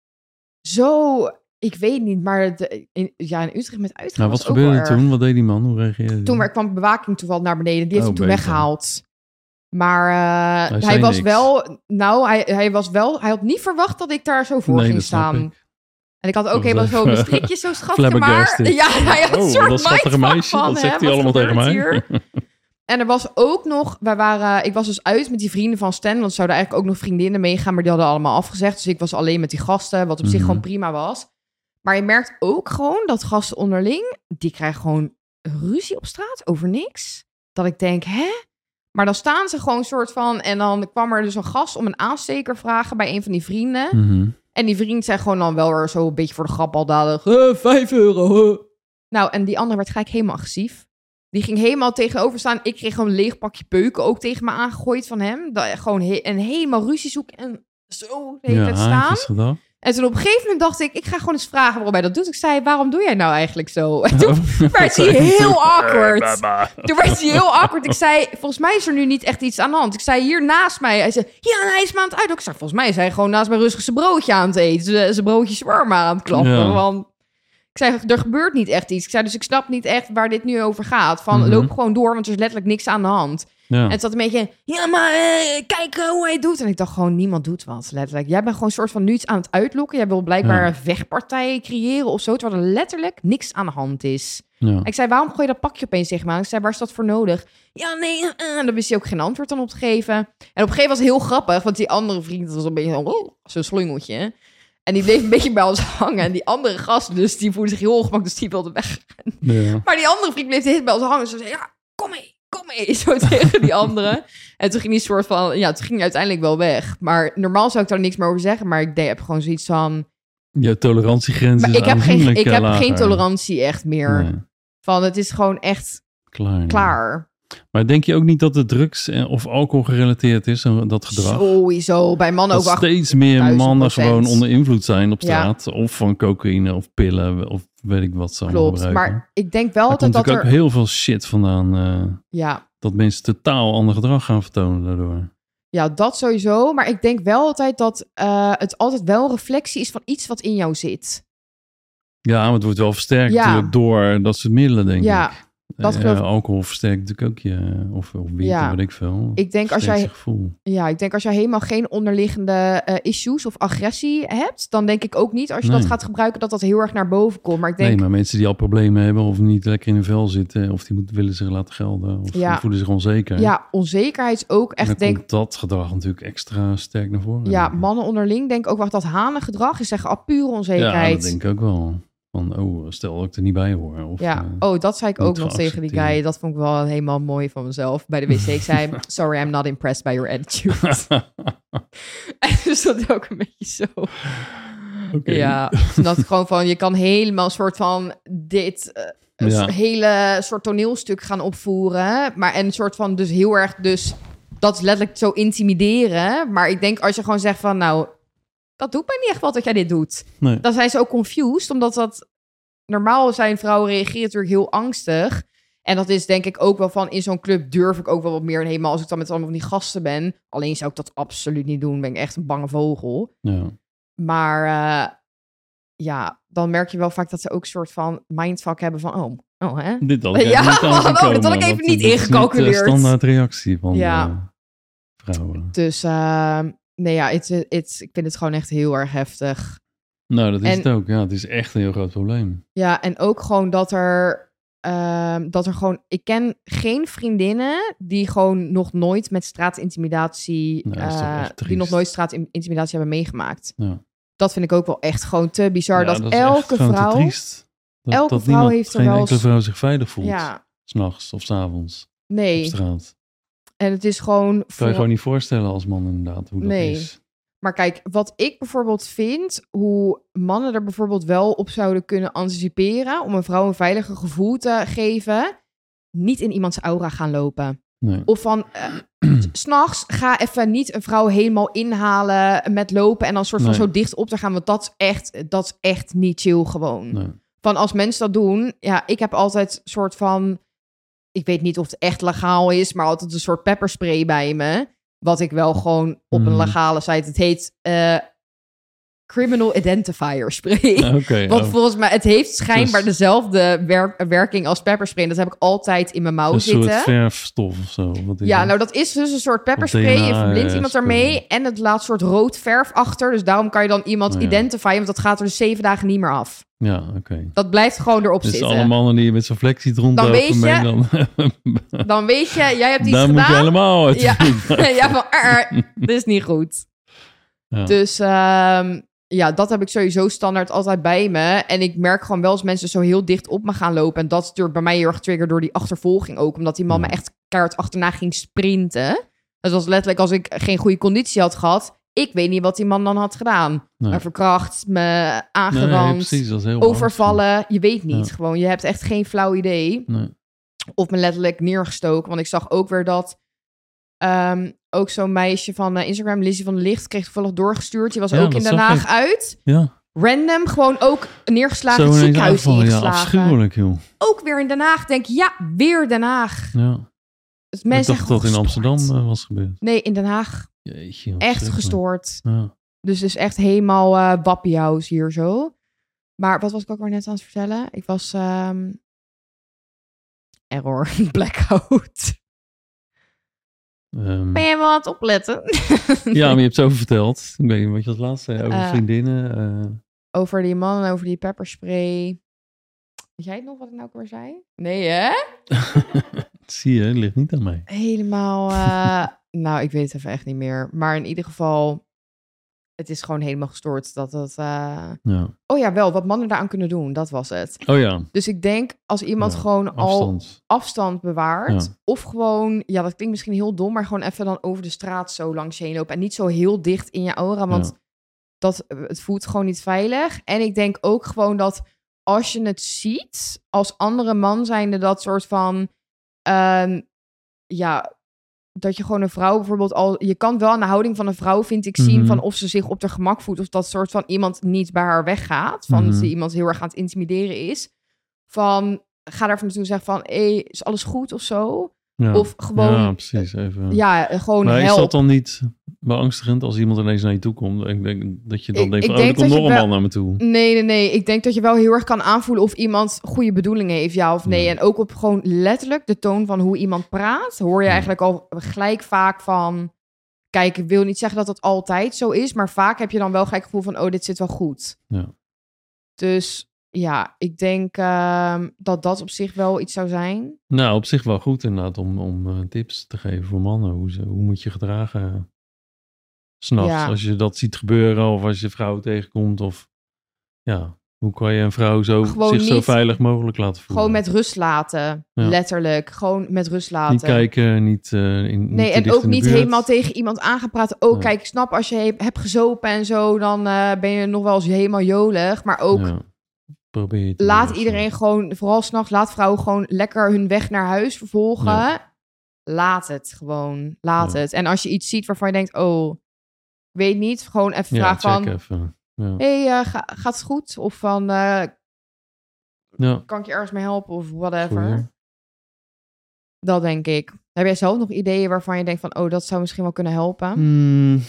zo, ik weet niet, maar de, in, ja, in Utrecht met uitgaan Nou, was wat ook wel gebeurde erg. toen? Wat deed die man? Hoe reageerde hij? Toen kwam bewaking toevallig naar beneden, die heeft Oh, hem toen beter. weggehaald. Maar uh, hij, zei was niks. wel, nou, hij, hij was wel, hij had niet verwacht dat ik daar zo voor Nee, ging dat snap staan. ik. En ik had ook Of helemaal dat- zo mijn strikjes, zo schatje maar. Flabbergasted. Ja, hij had Oh, een soort dat schattige mindfuck meisje, van, dat hè, zegt hij wat allemaal tegen gebeurt mij. hier? En er was ook nog, wij waren, ik was dus uit met die vrienden van Stan, want er zouden eigenlijk ook nog vriendinnen meegaan, maar die hadden allemaal afgezegd. Dus ik was alleen met die gasten, wat op zich Mhm. gewoon prima was. Maar je merkt ook gewoon dat gasten onderling, die krijgen gewoon ruzie op straat over niks. Dat ik denk, hè? Maar dan staan ze gewoon soort van, en dan kwam er dus een gast om een aansteker vragen bij een van die vrienden. Mhm. En die vriend zei gewoon dan wel weer zo een beetje voor de grap al dadelijk, "Eh, vijf euro. huh." Nou, en die andere werd gelijk helemaal agressief. Die ging helemaal tegenover staan. Ik kreeg gewoon een leeg pakje peuken ook tegen me aangegooid van hem. Dat, gewoon he- en helemaal ruzie zoeken en zo de hele Ja, tijd staan. haantjes gedaan. En toen op een gegeven moment dacht ik, ik ga gewoon eens vragen waarom hij dat doet. Ik zei, waarom doe jij nou eigenlijk zo? En toen werd hij heel awkward. Toen werd hij heel awkward. Ik zei, volgens mij is er nu niet echt iets aan de hand. Ik zei, hier naast mij. Hij zei, ja, en hij is me aan het uit. Ik zei, volgens mij is hij gewoon naast mij rustig zijn broodje aan het eten. Z- Zijn broodje shawarma aan het klappen. Ja. Want ik zei, er gebeurt niet echt iets. Ik zei, dus ik snap niet echt waar dit nu over gaat. Van, Mhm. loop gewoon door, want er is letterlijk niks aan de hand. Ja. En het zat een beetje, ja, maar eh, kijk eh, hoe hij het doet. En ik dacht gewoon, niemand doet wat, letterlijk. Jij bent gewoon een soort van nu iets aan het uitlokken. Jij wil blijkbaar Ja. een vechtpartij creëren of zo, terwijl er letterlijk niks aan de hand is. Ja. Ik zei, waarom gooi je dat pakje opeens tegen me aan? Ik zei, waar is dat voor nodig? Ja, nee, uh, uh. Dan wist hij ook geen antwoord dan op te geven. En op een gegeven moment was het heel grappig, want die andere vriend dat was een beetje oh, zo'n slungeltje. En die bleef een beetje bij ons hangen. En die andere gast, dus die voelde zich heel ongemakkelijk, dus die wilde weg. Ja. Maar die andere vriend bleef de hele tijd bij ons hangen. Dus ze zei, ja, kom mee, kom mee. Zo tegen die andere. En toen ging die soort van, ja, toen ging hij uiteindelijk wel weg. Maar normaal zou ik daar niks meer over zeggen. Maar ik deed, heb gewoon zoiets van... Je tolerantiegrens Maar is ik heb, geen, aanzienlijk ik eh, heb lager. geen tolerantie echt meer. Nee, Van, het is gewoon echt klaar. klaar. Maar denk je ook niet dat het drugs en- of alcohol gerelateerd is, zo- dat gedrag? Sowieso. Bij mannen Dat ook wel. steeds meer duizend mannen procent. gewoon onder invloed zijn op Ja. straat. Of van cocaïne of pillen of weet ik wat ze allemaal Klopt. gebruiken. Maar ik denk wel Er altijd komt dat natuurlijk er... ook heel veel shit vandaan. eh, Ja, dat mensen totaal ander gedrag gaan vertonen daardoor. ja, dat sowieso. Maar ik denk wel altijd dat uh, het altijd wel een reflectie is van iets wat in jou zit. Ja, maar het wordt wel versterkt Ja. natuurlijk door dat soort middelen, denk Ja, ik. dat Eh, geloof ik. alcohol versterkt natuurlijk ook je, of, of wiet, Ja. weet ik veel. Ik denk als Versterkt jij- je gevoel. Ja, ik denk als jij helemaal geen onderliggende uh, issues of agressie hebt, dan denk ik ook niet als je Nee. dat gaat gebruiken dat dat heel erg naar boven komt. Maar ik denk, Nee, maar mensen die al problemen hebben of niet lekker in hun vel zitten, of die moeten, willen zich laten gelden, of Ja. voelen zich onzeker. ja, onzekerheid is ook En echt, dan denk komt dat gedrag natuurlijk extra sterk naar voren. ja, denk ik. mannen onderling denk ik ook wel dat hanengedrag is zeggen, ah, pure Ja, onzekerheid. dat denk ik ook wel. Van, oh, stel dat ik er niet bij hoor. Of, Ja, eh, oh, dat zei ik niet ook nog tegen die geaccepteerd. guy. Dat vond ik wel helemaal mooi van mezelf. Bij de wc, ik zei, sorry, I'm not impressed by your attitude. En dus dat ook een beetje zo. Oké. Ja, dat gewoon van, je kan helemaal een soort van dit uh, een Ja. soort hele soort toneelstuk gaan opvoeren. Maar en een soort van dus heel erg dus, dat is letterlijk zo intimideren. Maar ik denk als je gewoon zegt van, nou, dat doet mij niet echt wat dat jij dit doet. Nee. Dan zijn ze ook confused, omdat dat normaal zijn vrouwen reageren natuurlijk heel angstig. En dat is denk ik ook wel van, in zo'n club durf ik ook wel wat meer. En helemaal als ik dan met allemaal van die gasten ben. Alleen zou ik dat absoluut niet doen. Ben ik echt een bange vogel. Ja. Maar uh, ja, dan merk je wel vaak dat ze ook een soort van mindfuck hebben van, oh, oh hè? Dit had ik Ja, eigenlijk niet oh, aangekomen, dat had ik even want niet dit is ingecalculeerd. de standaard reactie van Ja. eh, vrouwen. Dus uh, nee ja, het, het, ik vind het gewoon echt heel erg heftig. Nou, dat is En- het ook. Ja, het is echt een heel groot probleem. Ja, en ook gewoon dat er, ehm, dat er gewoon... Ik ken geen vriendinnen die gewoon nog nooit met straatintimidatie... Nee, dat is toch eh, echt die triest. nog nooit straatintimidatie hebben meegemaakt. Ja. Dat vind ik ook wel echt gewoon te bizar. Ja, dat, is echt elke gewoon te vrouw... triest. Dat, elke dat vrouw niemand, heeft er geen wel enkele eens- vrouw zich veilig voelt. Ja, 'S'nachts of 's avonds op nee. straat. En het is gewoon... Kan je voor- gewoon niet voorstellen als man inderdaad hoe dat Nee. is. Maar kijk, wat ik bijvoorbeeld vind, hoe mannen er bijvoorbeeld wel op zouden kunnen anticiperen om een vrouw een veiliger gevoel te geven, niet in iemands aura gaan lopen. Nee. Of van, eh, s- 's nachts ga even niet een vrouw helemaal inhalen met lopen en dan soort van Nee. zo dicht op te gaan, want dat is echt, dat is echt niet chill gewoon. Nee. Van als mensen dat doen, ja, ik heb altijd soort van, ik weet niet of het echt legaal is, maar altijd een soort pepperspray bij me. Wat ik wel gewoon op een Mhm. legale site, het heet eh, Criminal Identifier Spray. Oké. Want oh, volgens mij, het heeft schijnbaar Dus- dezelfde wer- werking als pepperspray. En dat heb ik altijd in mijn mouw een soort zitten. verfstof of zo. Wat is Ja, dat? nou dat is dus een soort pepperspray. D N A, Je verblindt ja, iemand spul. ermee en het laat een soort rood verf achter. Dus daarom kan je dan iemand Oh ja. identifieren, want dat gaat er dus zeven dagen niet meer af. Ja, oké. Dat blijft gewoon erop Dus zitten. alle mannen die met zo'n vlek ziet rondlopen, weet je- ben dan, Dan weet je, jij hebt iets daar moet je gedaan. helemaal uit. Ja, ja van, er, dit is niet goed. Ja. Dus ehm, ja, dat heb ik sowieso standaard altijd bij me. En ik merk gewoon wel als mensen zo heel dicht op me gaan lopen. En dat is natuurlijk bij mij heel erg trigger door die achtervolging ook. Omdat die man Ja. me echt keihard achterna ging sprinten. Dat was letterlijk als ik geen goede conditie had gehad. Ik weet niet wat die man dan had gedaan. Nee. Me verkracht, me Nee, aangerand, precies, dat is heel overvallen. Je weet niet. Ja. Gewoon, je hebt echt geen flauw idee. angstig. Nee. Of me letterlijk neergestoken. Want ik zag ook weer dat ehm, ook zo'n meisje van eh, Instagram, Lizzie van de Licht, kreeg toevallig doorgestuurd. Die was Ja, ook dat in zag Den Haag ik. uit. Ja, Random, gewoon ook neergeslagen, zo het ineens ziekenhuis aanvallen. Ja, ingeslagen. afschuwelijk, joh. Ook weer in Den Haag. Denk, ja, weer Den Haag. Ja. Dus Ik mensen dacht dat zijn in gestoord. Amsterdam eh, was gebeurd. Nee, in Den Haag. Jeetje, wat Echt verschrikkelijk. gestoord. Ja. Dus het is echt helemaal eh wappiehouse hier zo. Maar wat was ik ook maar net aan het vertellen? Ik was... ehm, error, blackout. Ehm, Ben je wel aan het opletten? ja, maar je hebt zoveel verteld. Ik weet niet wat je als laatste zei. Over Eh, vriendinnen. eh, Over die man en over die pepperspray. Weet jij het nog wat ik nou ook weer zei? Nee, hè? zie je, het ligt niet aan mij. Helemaal... eh, nou, ik weet het even echt niet meer. Maar in ieder geval... Het is gewoon helemaal gestoord dat het... eh, Ja. Oh ja, wel. Wat mannen daaraan kunnen doen. Dat was het. Oh ja, Dus ik denk, als iemand Ja, gewoon al afstand. afstand bewaart... Ja. Of gewoon... Ja, dat klinkt misschien heel dom... Maar gewoon even dan over de straat zo langs je heen lopen. En niet zo heel dicht in je aura. Want Ja. dat, het voelt gewoon niet veilig. En ik denk ook gewoon dat als je het ziet, als andere man zijnde dat soort van, ehm, ja, dat je gewoon een vrouw bijvoorbeeld al, je kan wel aan de houding van een vrouw, vind ik, zien Mhm. van of ze zich op haar gemak voelt, of dat soort van iemand niet bij haar weggaat, van Mhm. dat ze iemand heel erg aan het intimideren is, van, ga daar even naartoe zeggen van, hé, hey, is alles goed of zo? Ja. Of gewoon, Ja, precies. Even. ja, gewoon maar is help. dat dan niet beangstigend als iemand ineens naar je toe komt? Ik denk dat je dan Ik- denkt, ik van, oh, denk er komt dat nog je een wel- man naar me toe. Nee, nee, nee. Ik denk dat je wel heel erg kan aanvoelen of iemand goede bedoelingen heeft, ja of nee. Ja. En ook op gewoon letterlijk de toon van hoe iemand praat, hoor je Ja. eigenlijk al gelijk vaak van, kijk, ik wil niet zeggen dat dat altijd zo is, maar vaak heb je dan wel gelijk het gevoel van, oh, dit zit wel goed. Ja. Dus ja, ik denk ehm, dat dat op zich wel iets zou zijn. Nou, op zich wel goed inderdaad om, om uh, tips te geven voor mannen. Hoe, ze, hoe moet je gedragen 's nachts Ja. als je dat ziet gebeuren of als je vrouw tegenkomt. Of ja, hoe kan je een vrouw zo, Gewoon zich zo niet- veilig mogelijk laten voelen? Gewoon met rust laten, Ja. letterlijk. Gewoon met rust laten. Niet kijken, niet, uh, in, niet Nee, te en dicht ook in de niet buurt. helemaal tegen iemand aan gaan praten. Oh, Ja. kijk, ik snap, als je he- hebt gezopen en zo, dan eh, ben je nog wel eens helemaal jolig. Maar ook, Ja. Probeer je te laat doen, iedereen gewoon, vooral s'nachts, laat vrouwen gewoon lekker hun weg naar huis vervolgen. Ja. Laat het gewoon, laat Ja. het. En als je iets ziet waarvan je denkt, oh, ik weet niet, gewoon even Ja, vragen check van, even. Ja. hey, eh, ga, gaat het goed? Of van, eh, Ja. kan ik je ergens mee helpen? Of whatever. Goeie. Dat denk ik. Heb jij zelf nog ideeën waarvan je denkt van, oh, dat zou misschien wel kunnen helpen? Hmm.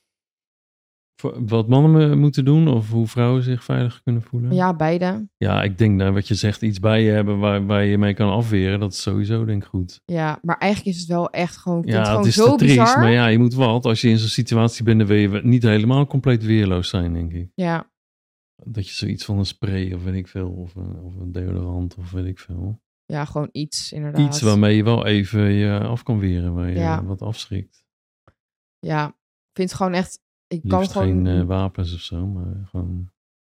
Voor- Wat mannen me- moeten doen of hoe vrouwen zich veilig kunnen voelen? Ja, beide. Ja, ik denk dat wat je zegt, iets bij je hebben waar, waar je mee kan afweren, dat is sowieso denk ik goed. Ja, maar eigenlijk is het wel echt gewoon, ik vind Ja, het gewoon het is zo te triest, bizar. maar ja, je moet wat. Als je in zo'n situatie bent, dan wil je niet helemaal compleet weerloos zijn, denk ik. Ja. dat je zoiets van een spray of weet ik veel, of een, of een deodorant of weet ik veel. Ja, gewoon iets inderdaad. Iets waarmee je wel even je af kan weren, waar je Ja. wat afschrikt. Ja, ik vind het gewoon echt... Ik Liefst kan gewoon... geen uh, wapens of zo, maar gewoon...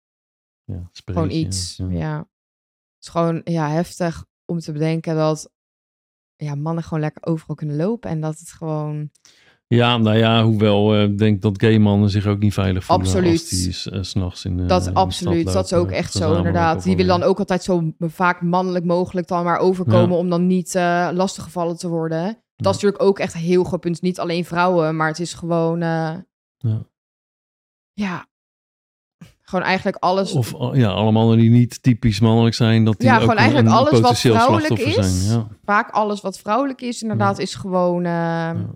Ja, gewoon iets, ja. ja. Het is gewoon ja, heftig om te bedenken dat ja, mannen gewoon lekker overal kunnen lopen. En dat het gewoon... Ja, nou ja, hoewel ik uh, denk dat gay mannen zich ook niet veilig voelen. Absoluut. Als die s- uh, 's nachts in de Dat in absoluut, de dat is ook echt zo inderdaad. Die willen dan ook altijd zo vaak mannelijk mogelijk dan maar overkomen ja. om dan niet uh, lastiggevallen te worden. Ja. Dat is natuurlijk ook echt een heel goed punt. Niet alleen vrouwen, maar het is gewoon... Uh, ja. ja, gewoon eigenlijk alles... Of ja, alle mannen die niet typisch mannelijk zijn, dat die ja, ook gewoon eigenlijk een, een alles wat vrouwelijk is. Zijn, ja. Vaak alles wat vrouwelijk is, inderdaad, ja. is gewoon... Uh, ja.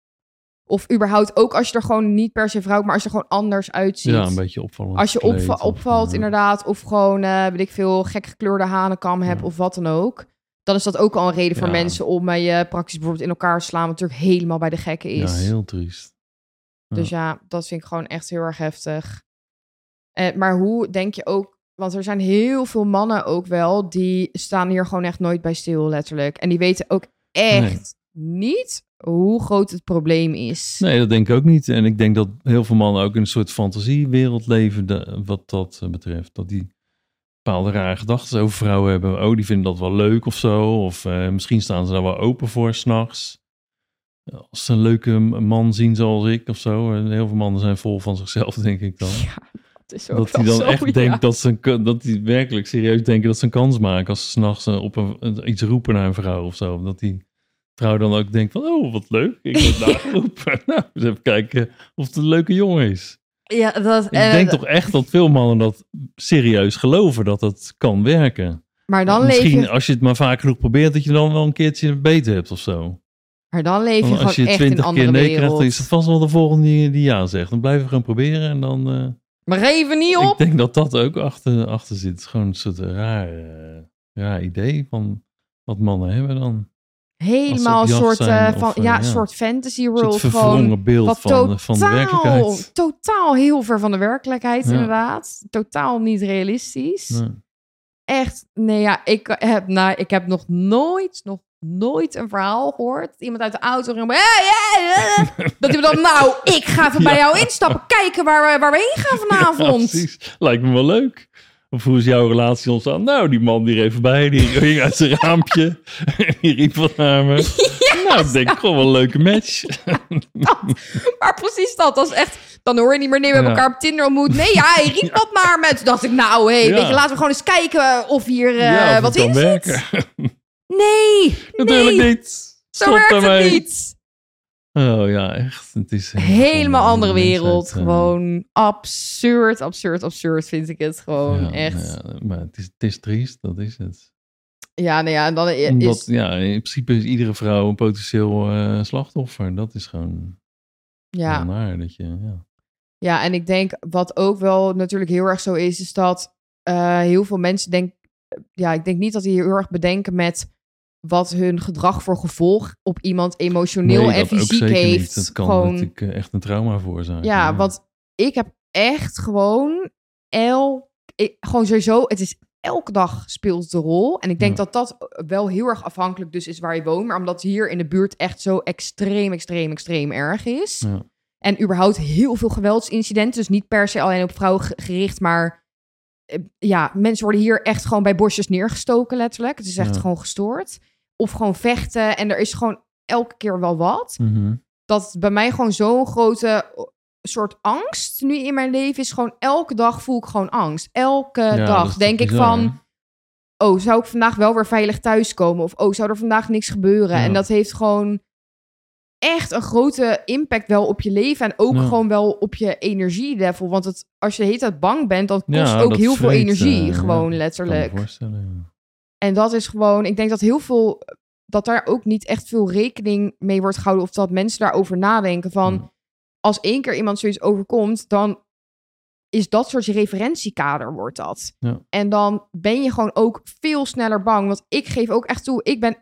Of überhaupt ook als je er gewoon niet per se vrouw, maar als je er gewoon anders uitziet. Ja, een beetje opvallend. Als je opva- opvalt, of, inderdaad, of gewoon, uh, weet ik veel, gek gekleurde hanenkam hebt ja. of wat dan ook. Dan is dat ook al een reden voor ja. mensen om uh, je praktisch bijvoorbeeld in elkaar te slaan, wat natuurlijk helemaal bij de gekken is. Ja, heel triest. Ja. Dus ja, dat vind ik gewoon echt heel erg heftig. Uh, maar hoe denk je ook, want er zijn heel veel mannen ook wel, die staan hier gewoon echt nooit bij stil, letterlijk. En die weten ook echt nee. niet hoe groot het probleem is. Nee, dat denk ik ook niet. En ik denk dat heel veel mannen ook in een soort fantasiewereld leven, de, wat dat betreft. Dat die bepaalde rare gedachten over vrouwen hebben. Oh, die vinden dat wel leuk of zo. Of uh, misschien staan ze daar wel open voor 's nachts. Als ze een leuke man zien zoals ik of zo. En heel veel mannen zijn vol van zichzelf, denk ik dan. Ja, dat is ook dat die dan zo, echt ja. denkt dat ze, dat die werkelijk serieus denken dat ze een kans maken als ze 's nachts op een, iets roepen naar een vrouw of zo. Dat die trouw dan ook denkt van, oh, wat leuk. Ik word daar geroepen. Nou, eens even kijken of het een leuke jongen is. Ja, dat, ik uh, denk toch echt dat veel mannen dat serieus geloven dat dat kan werken. Maar dan Misschien leef je... als je het maar vaak genoeg probeert, dat je dan wel een keertje beter hebt of zo. Maar dan leef je dan, gewoon echt in een andere nee wereld. Krijgt, dan is het vast wel de volgende die, die ja zegt. Dan blijven we gewoon proberen en dan... Uh, maar even niet op! Ik denk dat dat ook achter, achter zit. Het is gewoon een soort raar, uh, raar idee van wat mannen hebben dan. Helemaal een soort, uh, van, of, uh, ja, ja. soort fantasy world. Een soort verwrongen beeld van, totaal, van de werkelijkheid. Totaal heel ver van de werkelijkheid, ja. inderdaad. Totaal niet realistisch. Nee. Echt, nee ja, ik heb, nou, ik heb nog nooit, nog nooit een verhaal gehoord. Iemand uit de auto riep, hey, hey, hey. Dat hij dan, nou, ik ga even ja. bij jou instappen. Kijken waar, waar we heen gaan vanavond. Ja, precies. Lijkt me wel leuk. Of hoe is jouw relatie ontstaan? Nou, die man die er even bij, die ging uit zijn raampje. En die riep wat naar me. Yes, nou, ik denk ja. gewoon wel een leuke match. Dat, maar precies dat. Dat is echt... Dan hoor je niet meer, nee, we hebben ja. elkaar op Tinder ontmoet. Nee, ja, hij riep wat naar me. Toen dacht ik, nou, hé, hey, ja. weet je, laten we gewoon eens kijken of hier uh, ja, of wat in zit. Nee, natuurlijk nee. niet. Zo Stop werkt het niet. Oh ja, echt. Het is helemaal andere wereld. Uit, gewoon uh... absurd, absurd, absurd vind ik het gewoon ja, echt. Ja, maar het is, het is triest, dat is het. Ja, nou ja, dan is... Omdat, ja, in principe is iedere vrouw een potentieel uh, slachtoffer. Dat is gewoon ja. naar dat je, ja. Ja, en ik denk wat ook wel natuurlijk heel erg zo is, is dat uh, heel veel mensen denken, ja, ik denk niet dat die heel erg bedenken met wat hun gedrag voor gevolg op iemand emotioneel nee, en fysiek heeft. Dat kan gewoon... natuurlijk echt een trauma veroorzaken. Ja, ja, want ik heb echt gewoon el, ik, gewoon sowieso, het is elke dag speelt de rol. En ik denk ja. dat dat wel heel erg afhankelijk dus is waar je woont, maar omdat hier in de buurt echt zo extreem, extreem, extreem erg is. Ja. En überhaupt heel veel geweldsincidenten, dus niet per se alleen op vrouwen gericht, maar ja, mensen worden hier echt gewoon bij bosjes neergestoken, letterlijk. Het is echt ja. gewoon gestoord. Of gewoon vechten. En er is gewoon elke keer wel wat. Mm-hmm. Dat bij mij gewoon zo'n grote soort angst nu in mijn leven is. Gewoon elke dag voel ik gewoon angst. Elke ja, dag denk ik bizar, van... Hè? Oh, zou ik vandaag wel weer veilig thuiskomen? Of oh, zou er vandaag niks gebeuren? Ja. En dat heeft gewoon echt een grote impact wel op je leven. En ook ja. gewoon wel op je energielevel. Want het, als je de hele tijd bang bent, dan kost ja, ook heel vreet, veel energie. Uh, gewoon ja, letterlijk. Kan me voorstellen, ja. En dat is gewoon... Ik denk dat heel veel... Dat daar ook niet echt veel rekening mee wordt gehouden. Of dat mensen daarover nadenken van... Ja. Als één keer iemand zoiets overkomt, dan is dat soort je referentiekader, wordt dat. Ja. En dan ben je gewoon ook veel sneller bang. Want ik geef ook echt toe, ik ben echt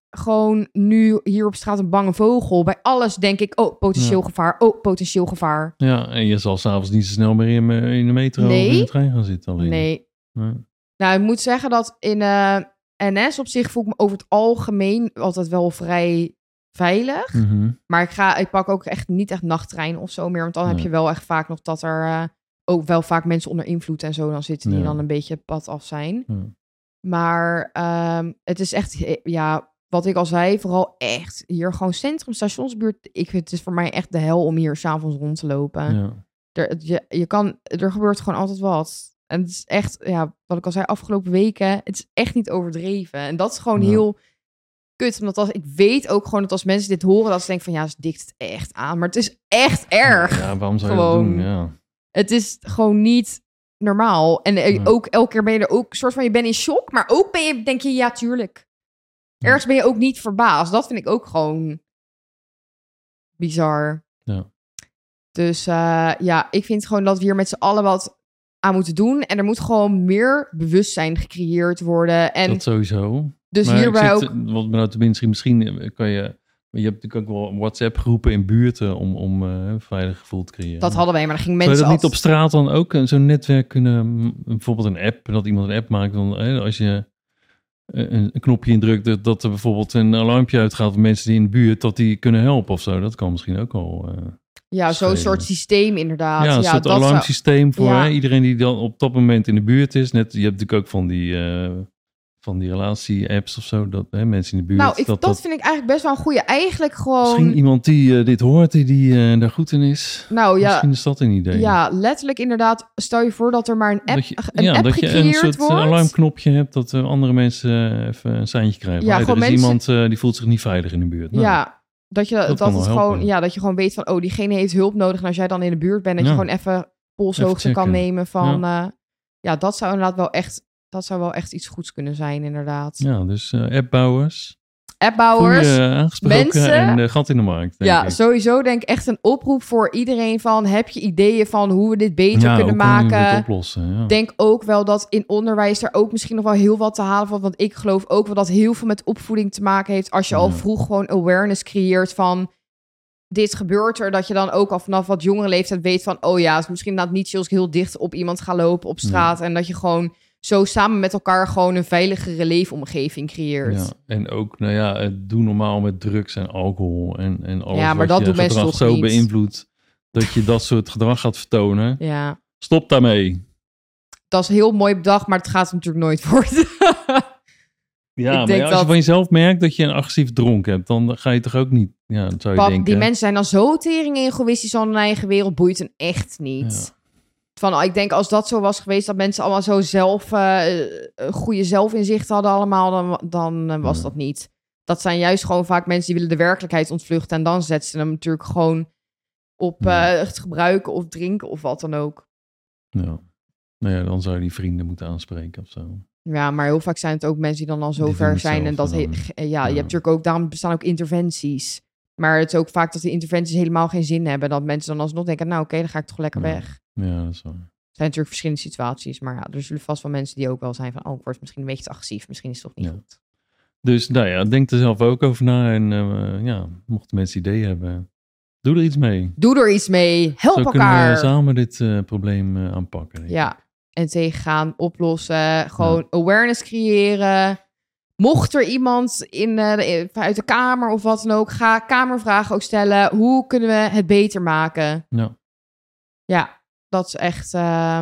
gewoon nu hier op straat een bange vogel. Bij alles denk ik, oh, potentieel Ja. gevaar. Oh, potentieel gevaar. Ja, en je zal s'avonds niet zo snel meer in, me- in de metro Nee. of in de trein gaan zitten alleen. Nee. Nee. Nou, ik moet zeggen dat in eh, N S op zich voel ik me over het algemeen altijd wel vrij veilig. Mhm. Maar ik, ga, ik pak ook echt niet echt nachttrein of zo meer. Want dan heb Nee. je wel echt vaak nog dat er eh, ook wel vaak mensen onder invloed en zo dan zitten die Ja. dan een beetje het pad af zijn. Ja. Maar ehm, het is echt, eh, ja, wat ik al zei, vooral echt hier gewoon centrum, stationsbuurt. Ik vind het is voor mij echt de hel om hier s'avonds rond te lopen. Ja. Er, het- je, je kan, er gebeurt gewoon altijd wat. En het is echt, ja, wat ik al zei, afgelopen weken, het is echt niet overdreven. En dat is gewoon Ja. heel kut. Omdat als, ik weet ook gewoon dat als mensen dit horen, dat ze denken van, ja, ze dikt het echt aan. Maar het is echt erg. Ja, waarom zou je Gewoon. dat doen? Ja. Het is gewoon niet normaal. En eh, Ja. ook elke keer ben je er ook soort van, je bent in shock, maar ook ben je, denk je, ja, tuurlijk. Ja. Ergens ben je ook niet verbaasd. Dat vind ik ook gewoon bizar. Ja. Dus uh, ja, ik vind gewoon dat we hier met z'n allen wat aan moeten doen. En er moet gewoon meer bewustzijn gecreëerd worden. En Dat sowieso. dus Maar hierbij ik zit, ook... Wat me nou tenminste, misschien kan je... Je hebt natuurlijk ook wel WhatsApp-groepen in buurten om, om uh, een veilig gevoel te creëren. Dat hadden wij, maar dan gingen Zou je mensen dat niet op straat dan ook uh, zo'n netwerk kunnen... m, Bijvoorbeeld een app, dat iemand een app maakt. Dan, hè, als je een, een knopje indrukt, dat, dat er bijvoorbeeld een alarmpje uitgaat van mensen die in de buurt, dat die kunnen helpen of zo. Dat kan misschien ook al... Uh, Ja, zo'n soort systeem inderdaad. Ja, een ja, soort dat alarmsysteem zou... voor ja. hè, iedereen die dan op dat moment in de buurt is. Net, je hebt natuurlijk ook van die, uh, van die relatie-apps of zo, dat hè, mensen in de buurt... Nou, ik, dat, dat, dat vind ik eigenlijk best wel een goede. Eigenlijk gewoon... misschien iemand die uh, dit hoort, die, die uh, daar goed in is. Nou ja, misschien is dat een idee. ja, letterlijk inderdaad. Stel je voor dat er maar een app, dat je, een ja, app dat je een gecreëerd soort wordt. alarmknopje hebt, dat uh, andere mensen even een seintje krijgen. Ja, Hey, gewoon er is mensen- iemand uh, die voelt zich niet veilig in de buurt. Nou, Ja, dat je dat, dat kan het wel gewoon, helpen. ja, dat je gewoon weet van, oh, diegene heeft hulp nodig. En als jij dan in de buurt bent, dat Ja. je gewoon even polshoogte Even kan checken. nemen van, ja. ja, dat zou inderdaad wel echt, dat zou wel echt iets goeds kunnen zijn, inderdaad. ja, dus uh, appbouwers. Appbouwers. Goeie, uh, aangesproken mensen- en uh, gat in de markt. Denk Ja, ik. sowieso denk ik echt een oproep voor iedereen van, heb je ideeën van hoe we dit beter ja, kunnen hoe kunnen we maken? dit oplossen? Ja. Denk ook wel dat in onderwijs er ook misschien nog wel heel wat te halen valt. Want ik geloof ook wel dat heel veel met opvoeding te maken heeft. Als je al Ja. vroeg gewoon awareness creëert van dit gebeurt er. Dat je dan ook al vanaf wat jongere leeftijd weet van, oh ja, het is misschien inderdaad niet zo als ik heel dicht op iemand ga lopen op straat. En dat je gewoon zo samen met elkaar gewoon een veiligere leefomgeving creëert. Ja, en ook, nou ja, het doe normaal met drugs en alcohol en, en alles Ja, maar wat dat je doen mensen gedrag toch zo niet? beïnvloedt dat je dat soort gedrag gaat vertonen. Ja, Stop daarmee. dat is heel mooi bedacht, maar het gaat natuurlijk nooit worden. Ja, Ik maar denk ja, als dat- je van jezelf merkt dat je een agressief dronk hebt, dan ga je toch ook niet, ja, dat zou je Pap, denken. die mensen zijn dan zo tering egoïstisch aan hun eigen wereld, boeit hen echt niet. Van, oh, ik denk als dat zo was geweest, dat mensen allemaal zo zelf uh, een goede zelfinzicht hadden allemaal, dan, dan uh, was Ja. dat niet. Dat zijn juist gewoon vaak mensen die willen de werkelijkheid ontvluchten en dan zetten ze hem natuurlijk gewoon op uh, Ja. het gebruiken of drinken of wat dan ook. Ja. Nou ja, dan zou je die vrienden moeten aanspreken of zo. Ja, maar heel vaak zijn het ook mensen die dan al zo Die doen ver het zijn en zelf dat en dan- he- ja, je ja. hebt natuurlijk ook, daarom bestaan ook interventies. Maar het is ook vaak dat die interventies helemaal geen zin hebben. Dat mensen dan alsnog denken, nou oké, okay, dan ga ik toch lekker Ja. weg. Ja, dat is waar. Er zijn natuurlijk verschillende situaties. Maar ja, er zullen vast wel mensen die ook wel zijn van, oh, ik word misschien een beetje te agressief. Misschien is het toch niet Ja. goed. Dus nou ja, denk er zelf ook over na. En uh, ja, mochten mensen ideeën hebben, doe er iets mee. Doe er iets mee. Help Zo kunnen elkaar. we samen dit uh, probleem uh, aanpakken. denk ik. Ja, en tegengaan, oplossen. Gewoon awareness creëren. Mocht er iemand in, uh, de, uit de kamer of wat dan ook, ga kamervragen ook stellen. Hoe kunnen we het beter maken? Ja. Ja, dat is echt... Uh,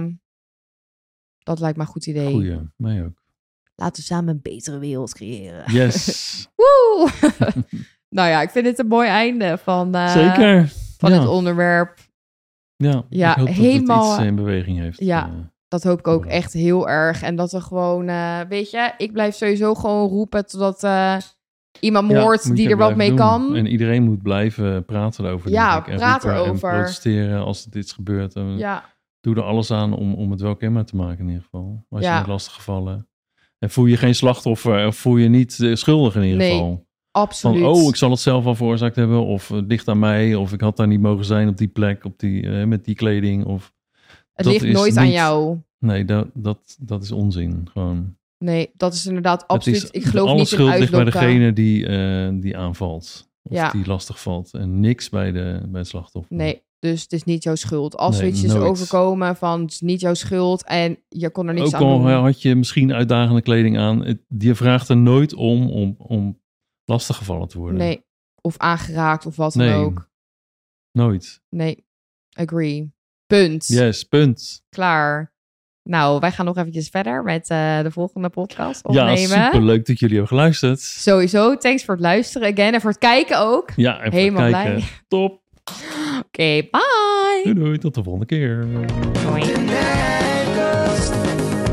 dat lijkt me een goed idee. Goeie, mij ook. Laten we samen een betere wereld creëren. Yes. Woe! Nou ja, ik vind het een mooi einde van, uh, Zeker. van ja. het onderwerp. Ja, Ja, ik hoop helemaal- dat het iets in beweging heeft. Ja. Uh, Dat hoop ik ook Ja. echt heel erg. En dat er gewoon, uh, weet je, ik blijf sowieso gewoon roepen totdat uh, iemand me ja, hoort moet die je er wat mee blijven doen. kan. En iedereen moet blijven praten erover. Ja, denk ik. En praat roepen erover. En protesteren als dit is gebeurd. En Ja, doe er alles aan om, om het wel kenbaar te maken in ieder geval. Als Ja. je met lastige gevallen. En voel je geen slachtoffer of voel je niet uh, schuldig in ieder Nee, geval. absoluut. Van, oh, ik zal het zelf al veroorzaakt hebben. Of het ligt aan mij. Of ik had daar niet mogen zijn op die plek. Op die, uh, met die kleding. Of, het dat ligt is nooit aan niet- jou. Nee, dat, dat, dat is onzin. Gewoon. Nee, dat is inderdaad absoluut... Het is, ik geloof alle niet in schuld ligt bij uitloop. degene die, uh, die aanvalt. Of Ja. die lastig valt. En niks bij, de, bij het slachtoffer. Nee, dus het is niet jouw schuld. Als Nee, zoiets is nooit. overkomen van het is niet jouw schuld en je kon er niks Ook aan al doen. had je misschien uitdagende kleding aan. Het, je vraagt er nooit om, om om lastiggevallen te worden. Nee, of aangeraakt of wat Nee. dan ook. Nooit. Nee, agree. Punt. Yes, punt. Klaar. Nou, wij gaan nog eventjes verder met uh, de volgende podcast opnemen. Ja, superleuk dat jullie hebben geluisterd. Sowieso, thanks voor het luisteren again en voor het kijken ook. Ja, en voor Helemaal het kijken. blij. Top. Oké, okay, bye. Doei doei, tot de volgende keer. Doei.